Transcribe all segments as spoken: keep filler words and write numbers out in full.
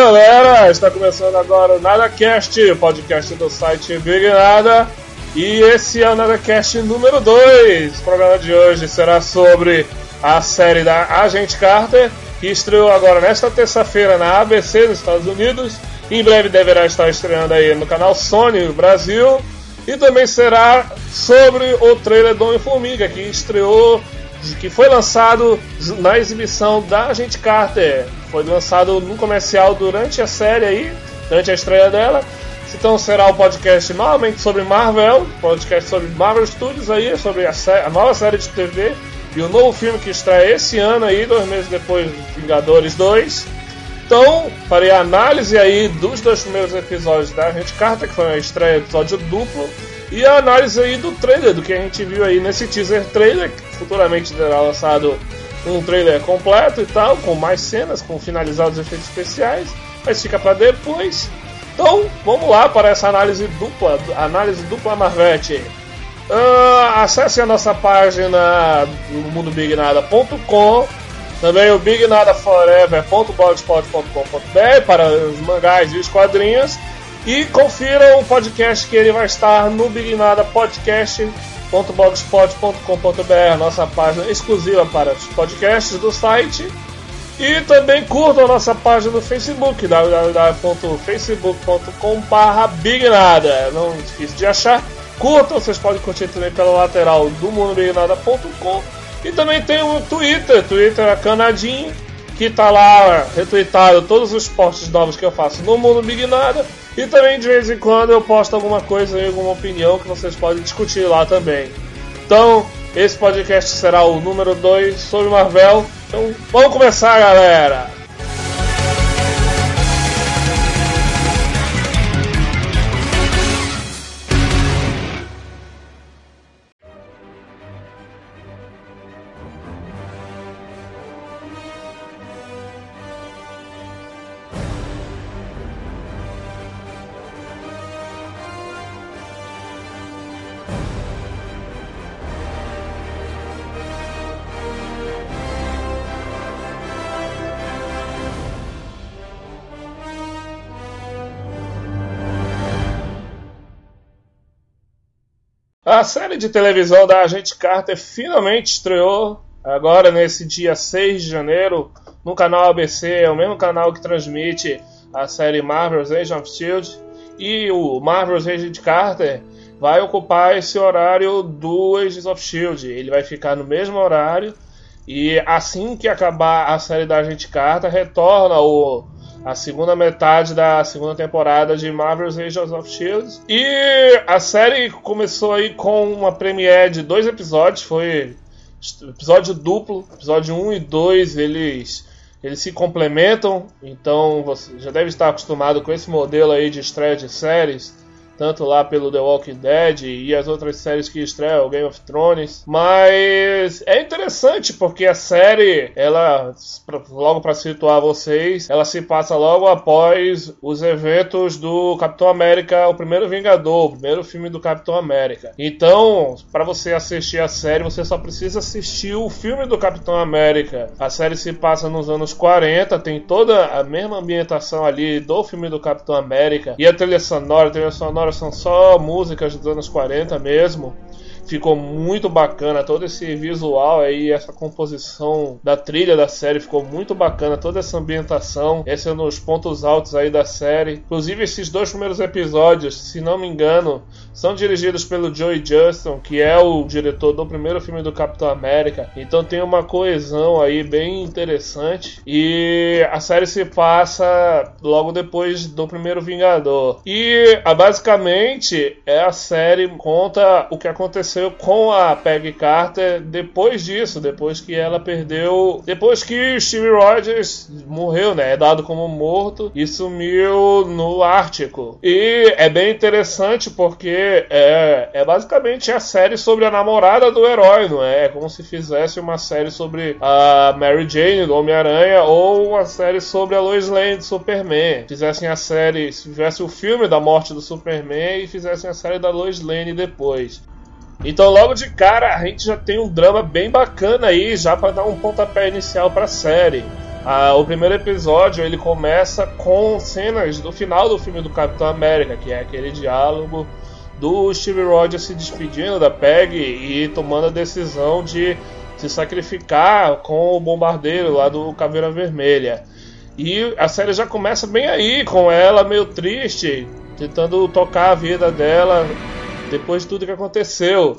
galera, está começando agora o NadaCast, podcast do site Big Nada. E esse é o NadaCast número dois. O programa de hoje será sobre a série da Agente Carter, que estreou agora nesta terça-feira na A B C dos Estados Unidos. Em breve deverá estar estreando aí no canal Sony Brasil. E também será sobre o trailer do Homem-Formiga, que estreou, que foi lançado na exibição da Agente Carter. Foi lançado no comercial durante a série aí, durante a estreia dela. Então será o podcast novamente sobre Marvel, podcast sobre Marvel Studios aí, sobre a, a nova série de T V e o novo filme que estreia esse ano aí, dois meses depois de Vingadores dois. Então, farei a análise aí dos dois primeiros episódios da Agente Carter, que foi uma estreia, episódio duplo, e a análise aí do trailer, do que a gente viu aí nesse teaser trailer, que futuramente será lançado um trailer completo e tal, com mais cenas, com finalizados efeitos especiais, mas fica para depois. Então, vamos lá para essa análise dupla, análise dupla Marvete. Uh, acesse a nossa página no mundo big nada ponto com, também o big nada forever ponto blogspot ponto com ponto b r para os mangás e os quadrinhos, e confira o podcast que ele vai estar no big nada podcast ponto blogspot ponto com ponto b r, nossa página exclusiva para os podcasts do site. E também curtam a nossa página no Facebook, w w w ponto facebook ponto com barra big nada. Não é difícil de achar. Curtam, vocês podem curtir também pela lateral do mundo big nada ponto com. E também tem o Twitter, Twitter a Canadinho, que tá lá retweetado todos os posts novos que eu faço no mundo Big Nada. E também de vez em quando eu posto alguma coisa aí, alguma opinião que vocês podem discutir lá também. Então, esse podcast será o número dois sobre Marvel. Então, vamos começar, galera! A série de televisão da Agente Carter finalmente estreou agora nesse dia seis de janeiro no canal A B C, é o mesmo canal que transmite a série Marvel's Agents of S H I E L D, e o Marvel's Agent Carter vai ocupar esse horário do Agents of S H I E L D. Ele vai ficar no mesmo horário e assim que acabar a série da Agente Carter retorna o a segunda metade da segunda temporada de Marvel's Agents of S H I E L D. E a série começou aí com uma premiere de dois episódios, foi episódio duplo, episódio um e dois, eles, eles se complementam, então você já deve estar acostumado com esse modelo aí de estreia de séries, tanto lá pelo The Walking Dead e as outras séries que estreiam, Game of Thrones. Mas é interessante porque a série, ela, logo para situar vocês, ela se passa logo após os eventos do Capitão América, o primeiro Vingador, o primeiro filme do Capitão América. Então, para você assistir a série, você só precisa assistir o filme do Capitão América. A série se passa nos anos quarenta, tem toda a mesma ambientação ali do filme do Capitão América, e a trilha sonora, a trilha sonora são só músicas dos anos quarenta mesmo. Ficou muito bacana todo esse visual aí, essa composição da trilha da série ficou muito bacana, toda essa ambientação, esse é um dos pontos altos aí da série. Inclusive esses dois primeiros episódios, se não me engano, são dirigidos pelo Joey Johnston, que é o diretor do primeiro filme do Capitão América, então tem uma coesão aí bem interessante, e a série se passa logo depois do primeiro Vingador, e basicamente é a série conta o que aconteceu com a Peggy Carter depois disso, depois que ela perdeu, depois que Steve Rogers morreu, né, é dado como morto e sumiu no Ártico. E é bem interessante porque é, é basicamente a série sobre a namorada do herói, não é? É como se fizesse uma série sobre a Mary Jane do Homem-Aranha ou uma série sobre a Lois Lane do Superman. Fizessem a série, se fizesse o filme da morte do Superman e fizessem a série da Lois Lane depois. Então logo de cara a gente já tem um drama bem bacana aí, já para dar um pontapé inicial para a série. Ah, o primeiro episódio ele começa com cenas do final do filme do Capitão América, que é aquele diálogo do Steve Rogers se despedindo da Peggy e tomando a decisão de se sacrificar com o bombardeiro lá do Caveira Vermelha. E a série já começa bem aí, com ela meio triste, tentando tocar a vida dela depois de tudo que aconteceu.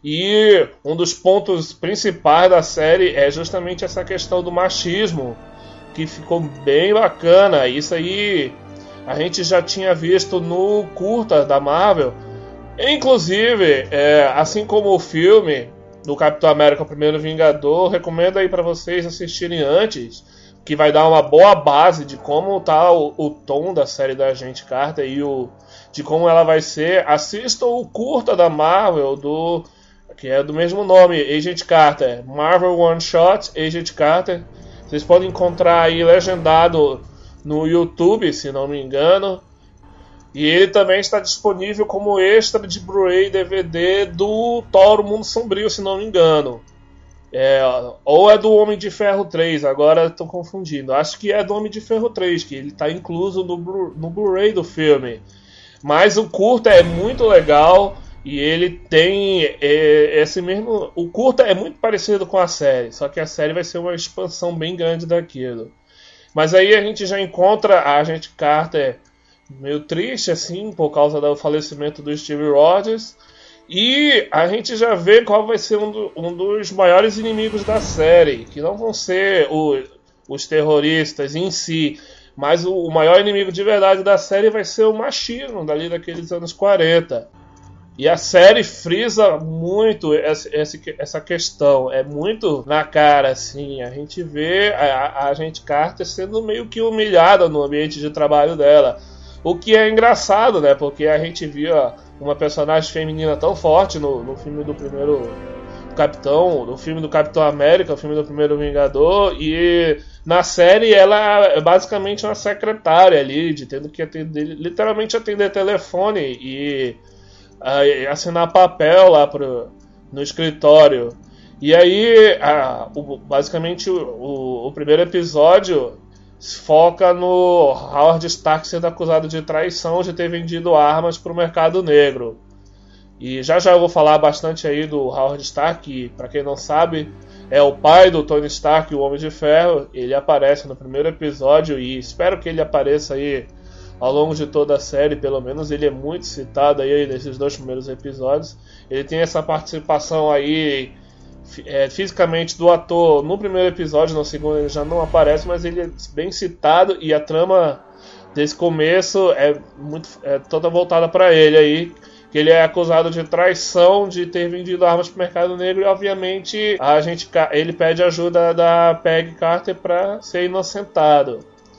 E um dos pontos principais da série é justamente essa questão do machismo, que ficou bem bacana. Isso aí a gente já tinha visto no curta da Marvel. Inclusive, é, assim como o filme do Capitão América, o Primeiro Vingador, recomendo aí para vocês assistirem antes, que vai dar uma boa base de como tá o, o tom da série da Agente Carter e o, de como ela vai ser. Assistam o curta da Marvel, do, que é do mesmo nome, Agent Carter, Marvel One Shot, Agent Carter. Vocês podem encontrar aí legendado no YouTube, se não me engano. E ele também está disponível como extra de Blu-ray D V D do Thor: O Mundo Sombrio, se não me engano. É, ou é do Homem de Ferro três, agora estou confundindo. Acho que é do Homem de Ferro três, que ele está incluso no, Blu- no Blu-ray do filme. Mas o curta é muito legal e ele tem é, esse mesmo... O curta é muito parecido com a série, só que a série vai ser uma expansão bem grande daquilo. Mas aí a gente já encontra a Agente Carter meio triste, assim, por causa do falecimento do Steve Rogers. E a gente já vê qual vai ser um, do, um dos maiores inimigos da série, que não vão ser o, os terroristas em si, mas o, o maior inimigo de verdade da série vai ser o machismo dali daqueles anos quarenta. E a série frisa muito essa, essa questão, é muito na cara, assim. A gente vê a, a Agente Carter sendo meio que humilhada no ambiente de trabalho dela. O que é engraçado, né? Porque a gente via uma personagem feminina tão forte no, no filme do primeiro Capitão, no filme do Capitão América, o filme do Primeiro Vingador, e na série ela é basicamente uma secretária ali, de tendo que atender, literalmente atender telefone e uh, assinar papel lá pro, no escritório. E aí, uh, o, basicamente, o, o, o primeiro episódio foca no Howard Stark sendo acusado de traição, de ter vendido armas para o mercado negro. E já já eu vou falar bastante aí do Howard Stark, que, para quem não sabe, é o pai do Tony Stark, o Homem de Ferro. Ele aparece no primeiro episódio e espero que ele apareça aí ao longo de toda a série, pelo menos ele é muito citado aí nesses dois primeiros episódios. Ele tem essa participação aí É, fisicamente do ator no primeiro episódio, no segundo ele já não aparece, mas ele é bem citado e a trama desse começo é, muito, é toda voltada para ele aí, que ele é acusado de traição, de ter vendido armas para o mercado negro e obviamente a gente, ele pede ajuda da Peggy Carter para ser inocentado.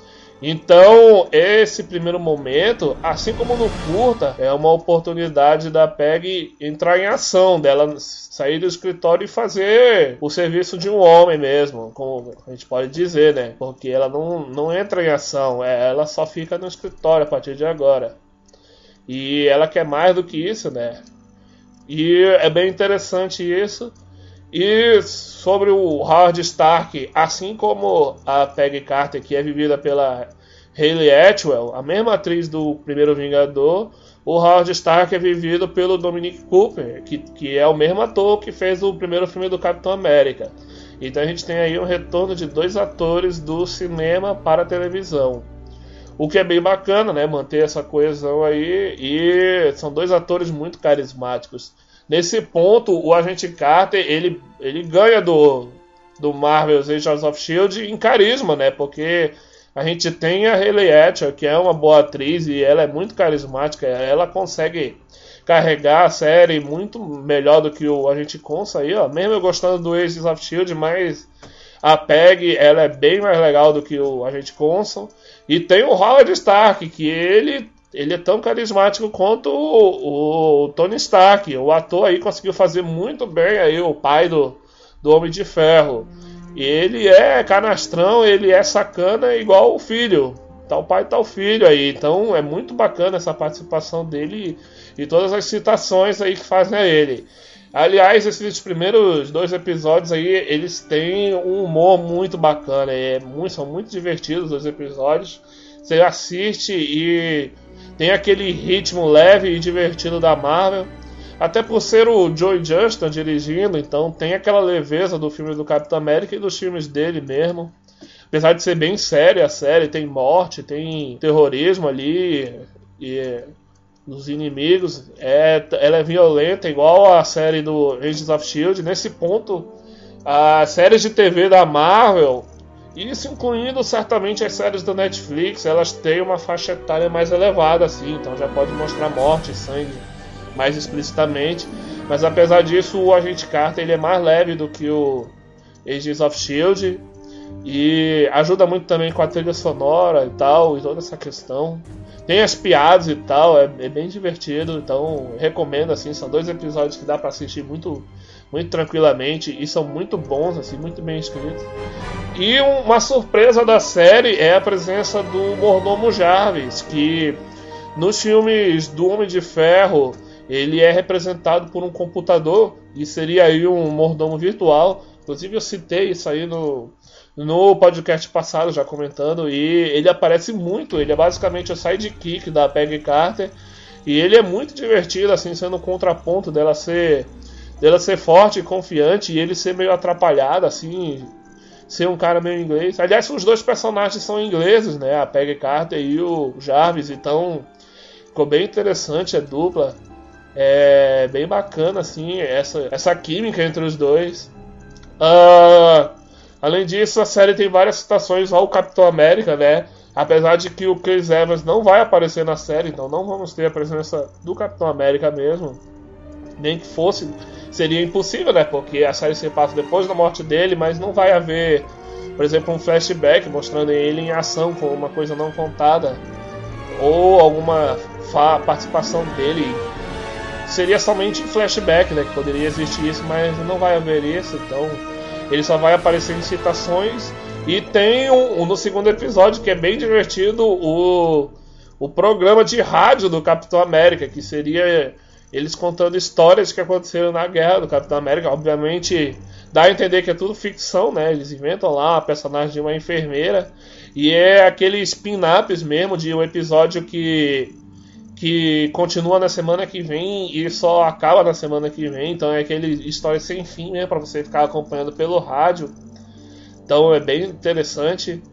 Então, esse primeiro momento, assim como no curta, é uma oportunidade da Peggy entrar em ação, dela sair do escritório e fazer o serviço de um homem mesmo, como a gente pode dizer, né? Porque ela não, não entra em ação, ela só fica no escritório a partir de agora. E ela quer mais do que isso, né? E é bem interessante isso. E sobre o Howard Stark, assim como a Peggy Carter, que é vivida pela Hayley Atwell, a mesma atriz do Primeiro Vingador, o Howard Stark é vivido pelo Dominic Cooper, que, que é o mesmo ator que fez o primeiro filme do Capitão América. Então a gente tem aí um retorno de dois atores do cinema para a televisão. O que é bem bacana, né? Manter essa coesão aí. E são dois atores muito carismáticos. Nesse ponto, o Agente Carter, ele, ele ganha do, do Marvel's Agents of Shield em carisma, né? Porque a gente tem a Hayley Atwell, que é uma boa atriz e ela é muito carismática. Ela consegue carregar a série muito melhor do que o Agente Coulson aí, ó. Mesmo eu gostando do Agents of Shield, mas a Peggy, ela é bem mais legal do que o Agente Coulson. E tem o Howard Stark, que ele... Ele é tão carismático quanto o, o Tony Stark. O ator aí conseguiu fazer muito bem aí o pai do, do Homem de Ferro. Ele é canastrão, ele é sacana igual o filho. Tá o pai, tá o filho aí. Então é muito bacana essa participação dele e, e todas as citações aí que fazem a ele. Aliás, esses primeiros dois episódios aí, eles têm um humor muito bacana, é muito, são muito divertidos os episódios. Você assiste e tem aquele ritmo leve e divertido da Marvel. Até por ser o Joey Johnston dirigindo, então tem aquela leveza do filme do Capitão América e dos filmes dele mesmo. Apesar de ser bem séria a série, tem morte, tem terrorismo ali, e os inimigos, é, ela é violenta, igual a série do Agents of Shield. Nesse ponto, as séries de T V da Marvel, isso incluindo certamente as séries da Netflix, elas têm uma faixa etária mais elevada, assim, então já pode mostrar morte e sangue mais explicitamente. Mas apesar disso, o Agente Carter ele é mais leve do que o Agents of Shield, e ajuda muito também com a trilha sonora e tal, e toda essa questão. Tem as piadas e tal, é, é bem divertido, então recomendo, assim, são dois episódios que dá pra assistir muito, muito tranquilamente, e são muito bons, assim, muito bem escritos. E uma surpresa da série é a presença do Mordomo Jarvis, que nos filmes do Homem de Ferro ele é representado por um computador, e seria aí um mordomo virtual. Inclusive eu citei isso aí no, no podcast passado, já comentando, e ele aparece muito, ele é basicamente o sidekick da Peggy Carter, e ele é muito divertido, assim, sendo um contraponto dela ser, dela ser forte e confiante, e ele ser meio atrapalhado, assim, ser um cara meio inglês. Aliás, os dois personagens são ingleses, né, a Peggy Carter e o Jarvis, então ficou bem interessante a dupla, é bem bacana, assim, essa, essa química entre os dois. Uh, além disso, a série tem várias citações ao Capitão América, né? Apesar de que o Chris Evans não vai aparecer na série, então não vamos ter a presença do Capitão América mesmo. Nem que fosse, seria impossível, né? Porque a série se passa depois da morte dele, mas não vai haver, por exemplo, um flashback mostrando ele em ação com uma coisa não contada, ou alguma participação dele. Seria somente flashback, né? Que poderia existir isso, mas não vai haver isso, então ele só vai aparecer em citações. E tem um, um no segundo episódio que é bem divertido, o, o programa de rádio do Capitão América, que seria eles contando histórias que aconteceram na guerra do Capitão América. Obviamente dá a entender que é tudo ficção, né? Eles inventam lá a personagem de uma enfermeira, e é aqueles spin-ups mesmo de um episódio que que continua na semana que vem e só acaba na semana que vem. Então é aquele história sem fim, né, para você ficar acompanhando pelo rádio. Então é bem interessante.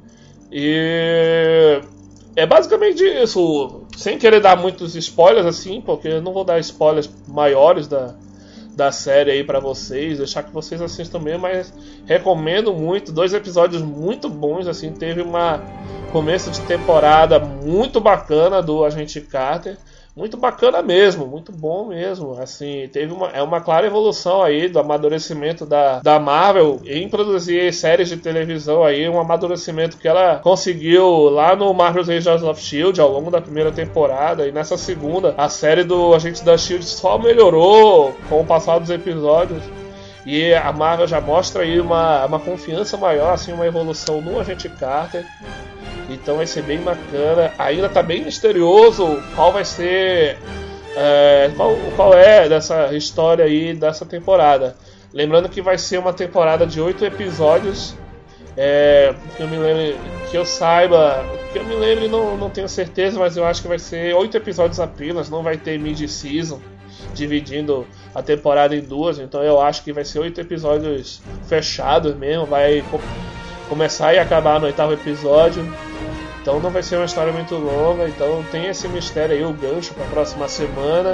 E é basicamente isso, sem querer dar muitos spoilers assim, porque eu não vou dar spoilers maiores da, da série aí para vocês, deixar que vocês assistam mesmo, mas recomendo muito, dois episódios muito bons, assim, teve uma começo de temporada muito bacana do Agente Carter, muito bacana mesmo, muito bom mesmo, assim, teve uma, é uma clara evolução aí do amadurecimento da, da Marvel em produzir séries de televisão aí, um amadurecimento que ela conseguiu lá no Marvel's Agents of Shield ao longo da primeira temporada, e nessa segunda, a série do Agente da Shield só melhorou com o passar dos episódios, e a Marvel já mostra aí uma, uma confiança maior, assim, uma evolução no Agente Carter. Então vai ser bem bacana. Ainda está bem misterioso qual vai ser, é, qual, qual é dessa história aí dessa temporada. Lembrando que vai ser uma temporada de oito episódios. É, que eu me lembre, que eu saiba, que eu me lembre, não, não tenho certeza, mas eu acho que vai ser oito episódios apenas. Não vai ter mid-season dividindo a temporada em duas. Então eu acho que vai ser oito episódios fechados mesmo. Vai começar e acabar no oitavo episódio. Então não vai ser uma história muito longa, então tem esse mistério aí, o gancho para a próxima semana.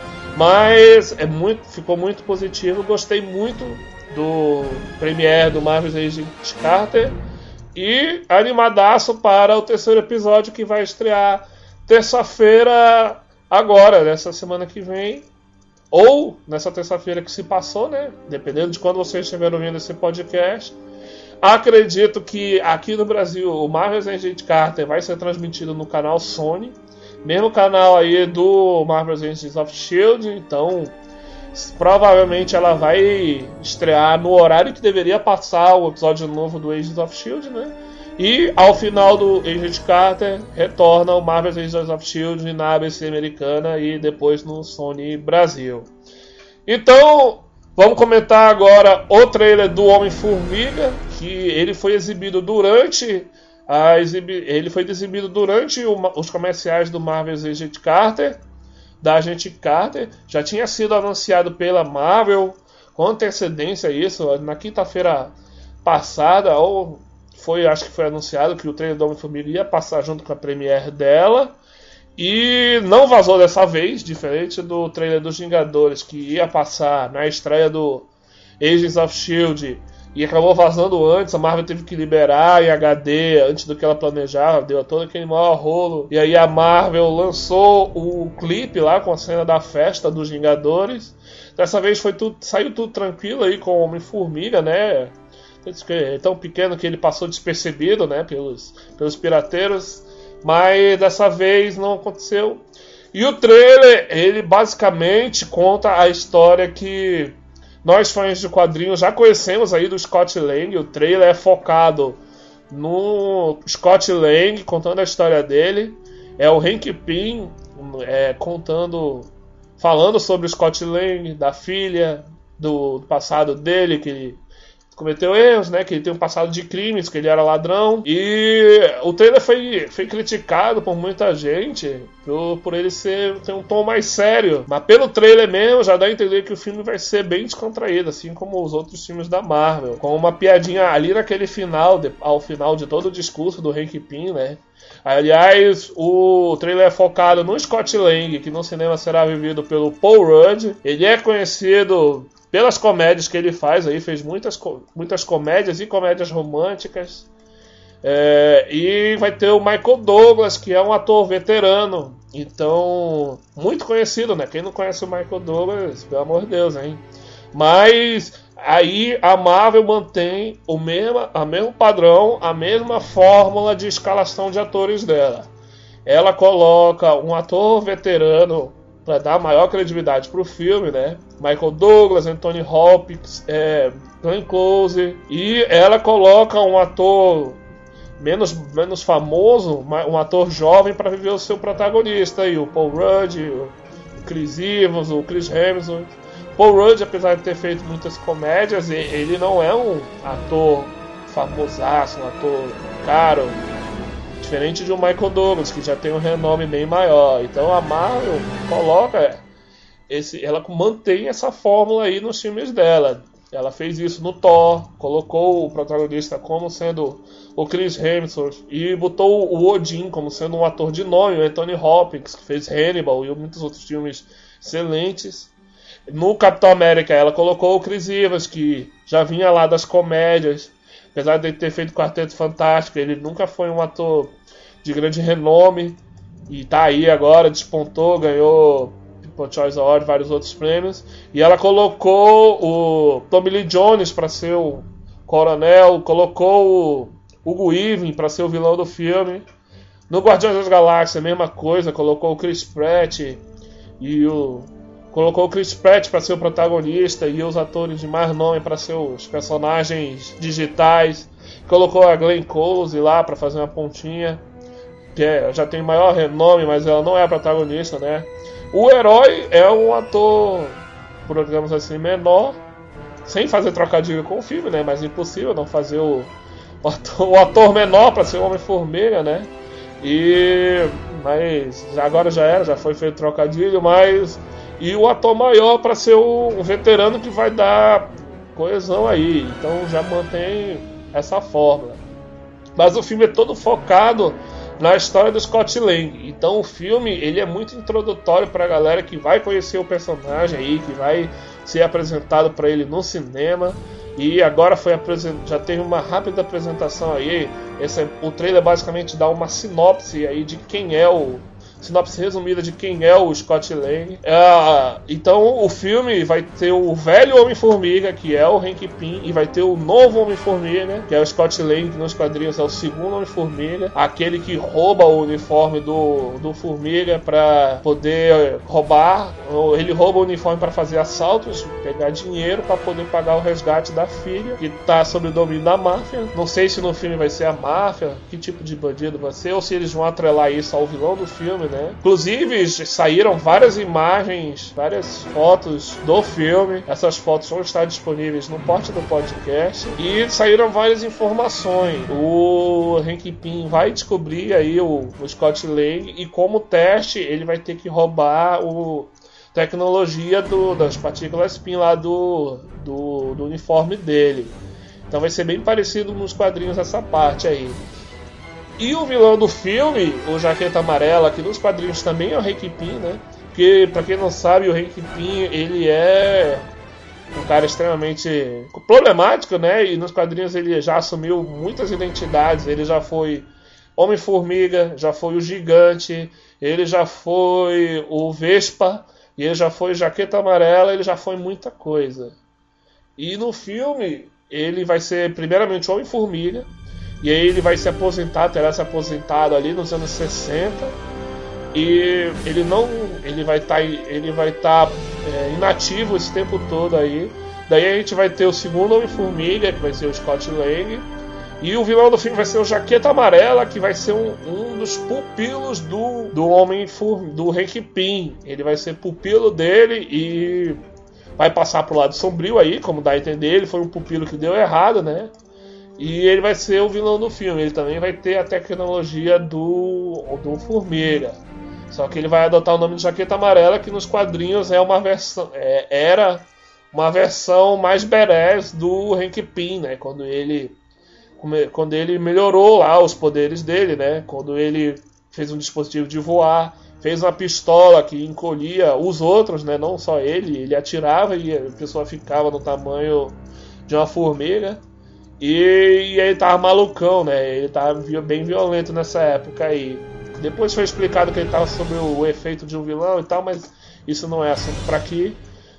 Mas é muito, ficou muito positivo, gostei muito do premiere do Marvel's Agent Carter. E animadaço para o terceiro episódio que vai estrear terça-feira agora, nessa semana que vem. Ou nessa terça-feira que se passou, né? Dependendo de quando vocês estiverem ouvindo esse podcast. Acredito que aqui no Brasil o Marvel's Agent Carter vai ser transmitido no canal Sony, mesmo canal aí do Marvel's Agents of Shield, então provavelmente ela vai estrear no horário que deveria passar o episódio novo do Agents of Shield, né? E ao final do Agent Carter retorna o Marvel's Agents of Shield na A B C americana e depois no Sony Brasil. Então Vamos comentar agora o trailer do Homem-Formiga, que ele foi exibido durante a exibi... ele foi exibido durante o... os comerciais do Marvel's Agent Carter, da Agente Carter. Já tinha sido anunciado pela Marvel com antecedência isso, na quinta-feira passada, ou foi, acho que foi anunciado que o trailer do Homem-Formiga ia passar junto com a premiere dela. E não vazou dessa vez, diferente do trailer dos Vingadores, que ia passar na estreia do Agents of Shield e acabou vazando antes. A Marvel teve que liberar em H D antes do que ela planejava, deu todo aquele maior rolo. E aí a Marvel lançou o clipe lá com a cena da festa dos Vingadores. Dessa vez foi tudo, saiu tudo tranquilo aí com o Homem-Formiga, né? É tão pequeno que ele passou despercebido, né, pelos, pelos pirateiros. Mas dessa vez não aconteceu. E o trailer, ele basicamente conta a história que nós fãs de quadrinhos já conhecemos aí do Scott Lang. O trailer é focado no Scott Lang, contando a história dele. É o Hank Pym é, contando, falando sobre o Scott Lang, da filha, do, do passado dele, que ele cometeu erros, né? Que ele tem um passado de crimes, que ele era ladrão. E o trailer foi, foi criticado por muita gente por, por ele ser, ter um tom mais sério. Mas pelo trailer mesmo já dá a entender que o filme vai ser bem descontraído, assim como os outros filmes da Marvel. Com uma piadinha ali naquele final, de, ao final de todo o discurso do Hank Pym, né? Aliás, o trailer é focado no Scott Lang, que no cinema será vivido pelo Paul Rudd. Ele é conhecido pelas comédias que ele faz, aí fez muitas, muitas comédias e comédias românticas. É, e vai ter o Michael Douglas, que é um ator veterano, então muito conhecido, né? Quem não conhece o Michael Douglas, pelo amor de Deus, hein? Mas aí a Marvel mantém o mesmo, a mesmo padrão, a mesma fórmula de escalação de atores dela. Ela coloca um ator veterano para dar maior credibilidade para o filme, né? Michael Douglas, Anthony Hopkins, é, Glenn Close. E ela coloca um ator menos, menos famoso, um ator jovem para viver o seu protagonista. E o Paul Rudd, o Chris Evans, o Chris Hemsworth. Paul Rudd, apesar de ter feito muitas comédias, ele não é um ator famosaço, um ator caro, diferente de um Michael Douglas, que já tem um renome bem maior. Então a Marvel coloca esse, ela mantém essa fórmula aí nos filmes dela. Ela fez isso no Thor, colocou o protagonista como sendo o Chris Hemsworth e botou o Odin como sendo um ator de nome, o Anthony Hopkins, que fez Hannibal e muitos outros filmes excelentes. No Capitão América ela colocou o Chris Evans, que já vinha lá das comédias. Apesar de ele ter feito Quarteto Fantástico, ele nunca foi um ator de grande renome. E tá aí agora, despontou, ganhou People's Choice Award e vários outros prêmios. E ela colocou o Tommy Lee Jones para ser o coronel, colocou o Hugo Weaving para ser o vilão do filme. No Guardiões das Galáxias, a mesma coisa, colocou o Chris Pratt e o... Colocou o Chris Pratt para ser o protagonista e os atores de mais nome para ser os personagens digitais. Colocou a Glenn Close lá para fazer uma pontinha, que é, já tem maior renome, mas ela não é a protagonista, né? O herói é um ator, por digamos assim, menor, sem fazer trocadilho com o filme, né? Mas impossível não fazer o, o, ator, o ator menor para ser o Homem-Formiga, né? E mas agora já era, já foi feito trocadilho, mas e o ator maior para ser o, um veterano que vai dar coesão aí. Então já mantém essa fórmula. Mas o filme é todo focado na história do Scott Lang. Então o filme ele é muito introdutório para a galera que vai conhecer o personagem aí, que vai ser apresentado para ele no cinema. E agora foi já teve uma rápida apresentação aí. Esse, o trailer basicamente dá uma sinopse aí de quem é o sinopse resumida de quem é o Scott Lang. É, então o filme vai ter o velho Homem-Formiga, que é o Hank Pym, e vai ter o novo Homem-Formiga, que é o Scott Lang, que nos quadrinhos é o segundo Homem-Formiga, aquele que rouba o uniforme do, do Formiga para poder roubar. Ele rouba o uniforme para fazer assaltos, pegar dinheiro para poder pagar o resgate da filha, que está sob o domínio da máfia. Não sei se no filme vai ser a máfia, que tipo de bandido vai ser, ou se eles vão atrelar isso ao vilão do filme, filme, né? Inclusive, saíram várias imagens, várias fotos do filme. Essas fotos vão estar disponíveis no post do podcast. E saíram várias informações. O Hank Pym vai descobrir aí o, o Scott Lang, e como teste ele vai ter que roubar o tecnologia do, das partículas Pym lá do, do, do uniforme dele. Então vai ser bem parecido nos quadrinhos essa parte aí. E o vilão do filme, o Jaqueta Amarela, que nos quadrinhos também é o Hank Pym, né? Porque, pra quem não sabe, o Hank Pym, ele é um cara extremamente problemático, né? E nos quadrinhos ele já assumiu muitas identidades. Ele já foi Homem-Formiga, já foi o Gigante, ele já foi o Vespa, e ele já foi Jaqueta Amarela, ele já foi muita coisa. E no filme, ele vai ser primeiramente Homem-Formiga, e aí ele vai se aposentar, terá se aposentado ali nos anos sessenta, e ele não, ele vai estar, ele vai estar é, inativo esse tempo todo aí. Daí a gente vai ter o segundo Homem-Formiga, que vai ser o Scott Lang, e o vilão do filme vai ser o Jaqueta Amarela, que vai ser um, um dos pupilos do, do homem do Hank Pym. Ele vai ser pupilo dele e vai passar pro lado sombrio aí, como dá a entender. Ele foi um pupilo que deu errado, né? E ele vai ser o vilão do filme. Ele também vai ter a tecnologia do, do Formiga. Só que ele vai adotar o nome de Jaqueta Amarela, que nos quadrinhos é uma versão, é, era uma versão mais badass do Hank Pym, né? Quando ele Quando ele melhorou lá os poderes dele, né? Quando ele fez um dispositivo de voar, fez uma pistola que encolhia os outros, né? Não só ele, ele atirava e a pessoa ficava no tamanho de uma formiga. E, e ele tava malucão, né? Ele tava bem violento nessa época aí. Depois foi explicado que ele tava sob o efeito de um vilão e tal, mas isso não é assunto pra aqui.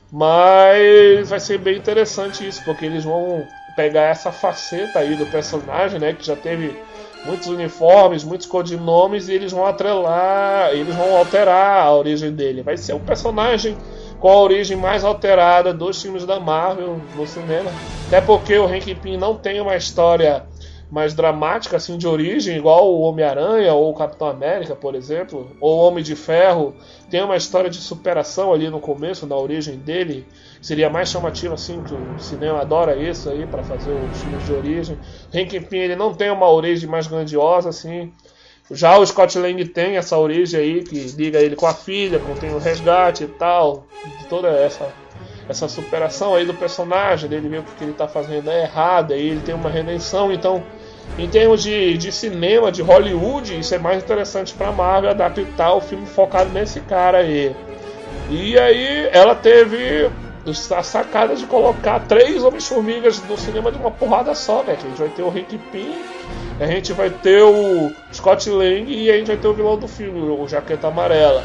Mas vai ser bem interessante isso, porque eles vão pegar essa faceta aí do personagem, né, que já teve muitos uniformes, muitos codinomes, e eles vão atrelar, eles vão alterar a origem dele. Vai ser um personagem com a origem mais alterada dos filmes da Marvel no cinema. Até porque o Hank Pym não tem uma história mais dramática assim de origem, igual o Homem-Aranha ou o Capitão América, por exemplo, ou o Homem de Ferro. Tem uma história de superação ali no começo, na origem dele. Seria mais chamativo assim, que o cinema adora isso aí para fazer os filmes de origem. Hank Pym, ele não tem uma origem mais grandiosa assim. Já o Scott Lang tem essa origem aí que liga ele com a filha, contém o resgate e tal, toda essa essa superação aí do personagem, dele ver o que ele está fazendo é errado, aí ele tem uma redenção. Então, em termos de, de cinema, de Hollywood, isso é mais interessante para a Marvel adaptar o filme focado nesse cara aí. E aí ela teve a sacada de colocar três Homens-Formigas no cinema de uma porrada só, né? Que a gente vai ter o Hank Pym, a gente vai ter o Scott Lang e a gente vai ter o vilão do filme, o Jaqueta Amarela.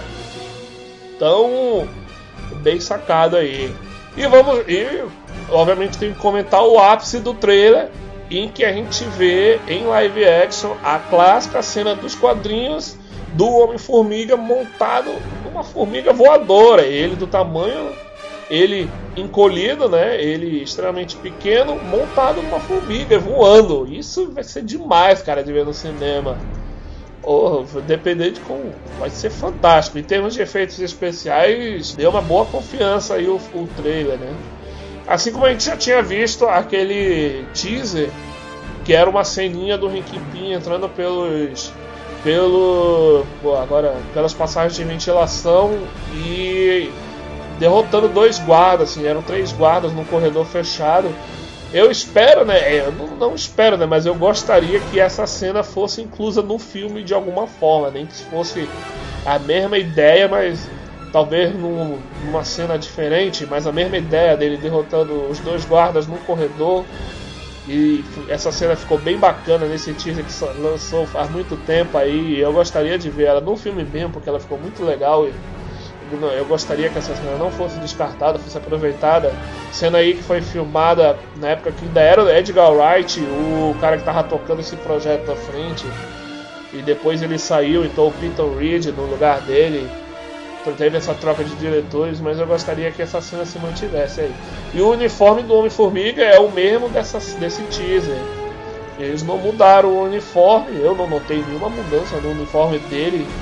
Então, bem sacado aí. E vamos, e obviamente tem que comentar o ápice do trailer, em que a gente vê em live action a clássica cena dos quadrinhos do Homem-Formiga montado numa formiga voadora. Ele do tamanho, ele encolhido, né? Ele extremamente pequeno, montado numa formiga voando. Isso vai ser demais, cara, de ver no cinema. Oh, depender de como vai ser fantástico. Em termos de efeitos especiais, deu uma boa confiança aí o, o trailer, né? Assim como a gente já tinha visto aquele teaser, que era uma ceninha do Hank Pym entrando pelos pelo pô, agora pelas passagens de ventilação e derrotando dois guardas, assim, eram três guardas num corredor fechado. Eu espero, né? Eu não, não espero, né? Mas eu gostaria que essa cena fosse inclusa no filme de alguma forma, nem que fosse a mesma ideia, mas talvez num, numa cena diferente, mas a mesma ideia dele derrotando os dois guardas num corredor. E essa cena ficou bem bacana nesse teaser que lançou faz muito tempo aí. Eu gostaria de ver ela no filme mesmo, porque ela ficou muito legal. E eu gostaria que essa cena não fosse descartada, fosse aproveitada. Cena aí que foi filmada na época que ainda era o Edgar Wright, o cara que estava tocando esse projeto à frente. E depois ele saiu, então o Peter Reed no lugar dele. Então teve essa troca de diretores, mas eu gostaria que essa cena se mantivesse aí. E o uniforme do Homem-Formiga é o mesmo dessa, desse teaser. Eles não mudaram o uniforme, eu não notei nenhuma mudança no uniforme dele.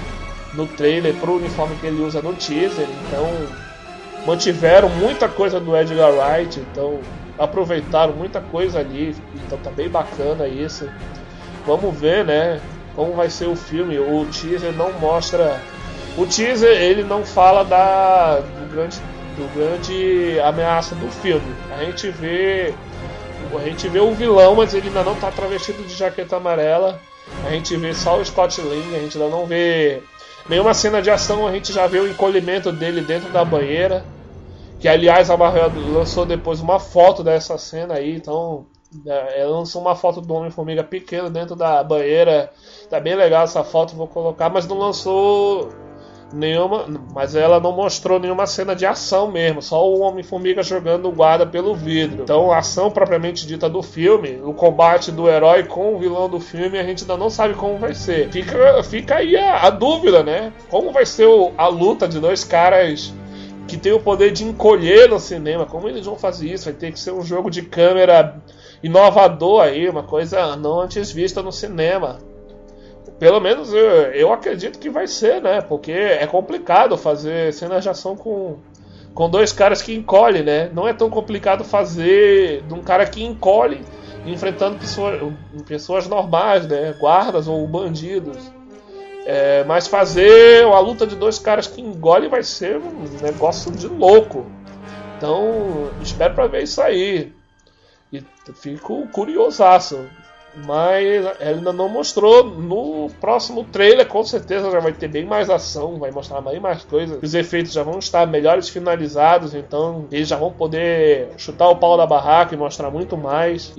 no trailer pro uniforme que ele usa no teaser. Então mantiveram muita coisa do Edgar Wright, então aproveitaram muita coisa ali, então tá bem bacana isso. Vamos ver, né, como vai ser o filme. O teaser não mostra, o teaser ele não fala da do grande, do grande ameaça do filme. A gente vê a gente vê o vilão, mas ele ainda não tá travestido de jaqueta amarela. A gente vê só o Scott Lang, a gente ainda não vê nenhuma cena de ação. A gente já vê o encolhimento dele dentro da banheira, que aliás a Marvel lançou depois uma foto dessa cena aí. Então ela lançou uma foto do Homem-Formiga pequeno dentro da banheira. Tá bem legal essa foto, vou colocar, mas não lançou nenhuma, mas ela não mostrou nenhuma cena de ação mesmo, só o Homem-Formiga jogando guarda pelo vidro. Então a ação propriamente dita do filme, o combate do herói com o vilão do filme, a gente ainda não sabe como vai ser. Fica, fica aí a, a dúvida, né? Como vai ser o, a luta de dois caras que tem o poder de encolher no cinema? Como eles vão fazer isso? Vai ter que ser um jogo de câmera inovador aí, uma coisa não antes vista no cinema. Pelo menos eu, eu acredito que vai ser, né? Porque é complicado fazer cenas de ação com, com dois caras que encolhem, né? Não é tão complicado fazer de um cara que encolhe enfrentando pessoas, pessoas normais, né? Guardas ou bandidos. É, mas fazer uma luta de dois caras que engolem vai ser um negócio de louco. Então, espero pra ver isso aí. E fico curiosaço. Mas ela ainda não mostrou. No próximo trailer com certeza já vai ter bem mais ação, vai mostrar bem mais coisas. Os efeitos já vão estar melhores finalizados, então eles já vão poder chutar o pau da barraca e mostrar muito mais.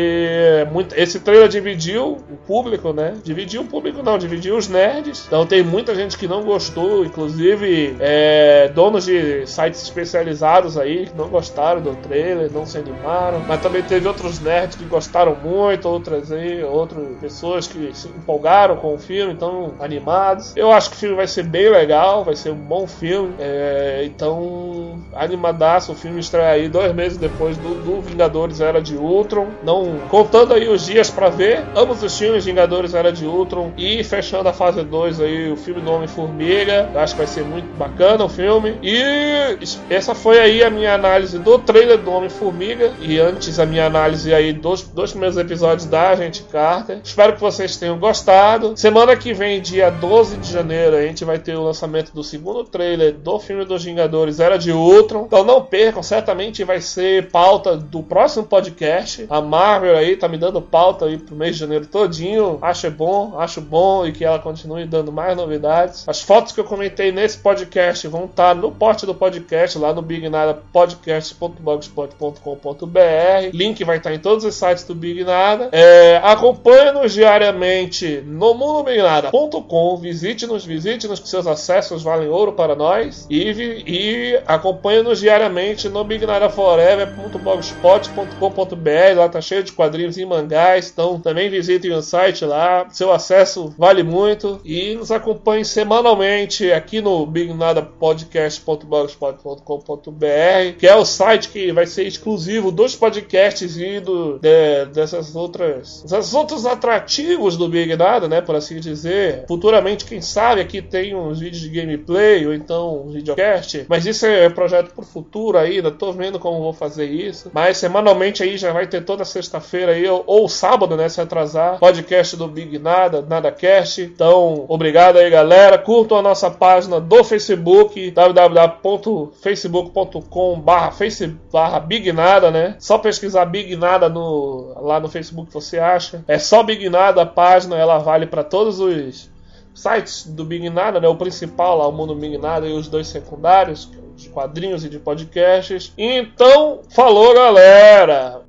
E muito, esse trailer dividiu o público, né? Dividiu o público não, dividiu os nerds. Então tem muita gente que não gostou, inclusive é, donos de sites especializados aí que não gostaram do trailer, não se animaram. Mas também teve outros nerds que gostaram muito, outras aí, outras pessoas que se empolgaram com o filme, então animados. Eu acho que o filme vai ser bem legal, vai ser um bom filme. É, então, animadaço. O filme estreia aí dois meses depois do, do Vingadores Era de Ultron. Não contando aí os dias pra ver ambos os filmes, Vingadores Era de Ultron e fechando a fase dois aí, o filme do Homem-Formiga. Acho que vai ser muito bacana o filme. E essa foi aí a minha análise do trailer do Homem-Formiga. E antes a minha análise aí dos dois primeiros episódios da Agente Carter. Espero que vocês tenham gostado. Semana que vem, dia doze de janeiro, a gente vai ter o lançamento do segundo trailer do filme dos Vingadores Era de Ultron. Então não percam, certamente vai ser pauta do próximo podcast. A Marvel aí tá me dando pauta aí pro mês de janeiro todinho. Acho bom, acho bom e que ela continue dando mais novidades. As fotos que eu comentei nesse podcast vão estar no post do podcast, lá no big nada podcast ponto blogspot ponto com ponto b r. Link vai estar em todos os sites do Big Nada. É, acompanhe-nos diariamente no mundo big nada ponto com. Visite-nos, visite-nos, que seus acessos valem ouro para nós. E, e acompanhe-nos diariamente no big nada forever ponto blogspot ponto com ponto b r. Lá tá cheio de quadrinhos e mangás. Então também visitem o site lá. Seu acesso vale muito. E nos acompanhe semanalmente aqui no big nada podcast ponto blogspot ponto com ponto b r, que é o site que vai ser exclusivo dos podcasts e do, de, dessas outras esses outros atrativos do Big Nada, né, por assim dizer. Futuramente, quem sabe, aqui tem uns vídeos de gameplay ou então um videocast, mas isso é projeto pro futuro ainda, tô vendo como vou fazer isso. Mas semanalmente aí já vai ter toda sexta-feira aí, ou, ou sábado, né, se atrasar, podcast do Big Nada, NadaCast. Então, obrigado aí, galera. Curtam a nossa página do Facebook, w w w ponto facebook ponto com barra Big Nada, né? Só pesquisar Big Nada no, lá no Facebook você acha. É só Big Nada a página, ela vale para todos os sites do Big Nada, né? O principal lá, o Mundo Big Nada, e os dois secundários, de quadrinhos e de podcasts. Então, falou, galera!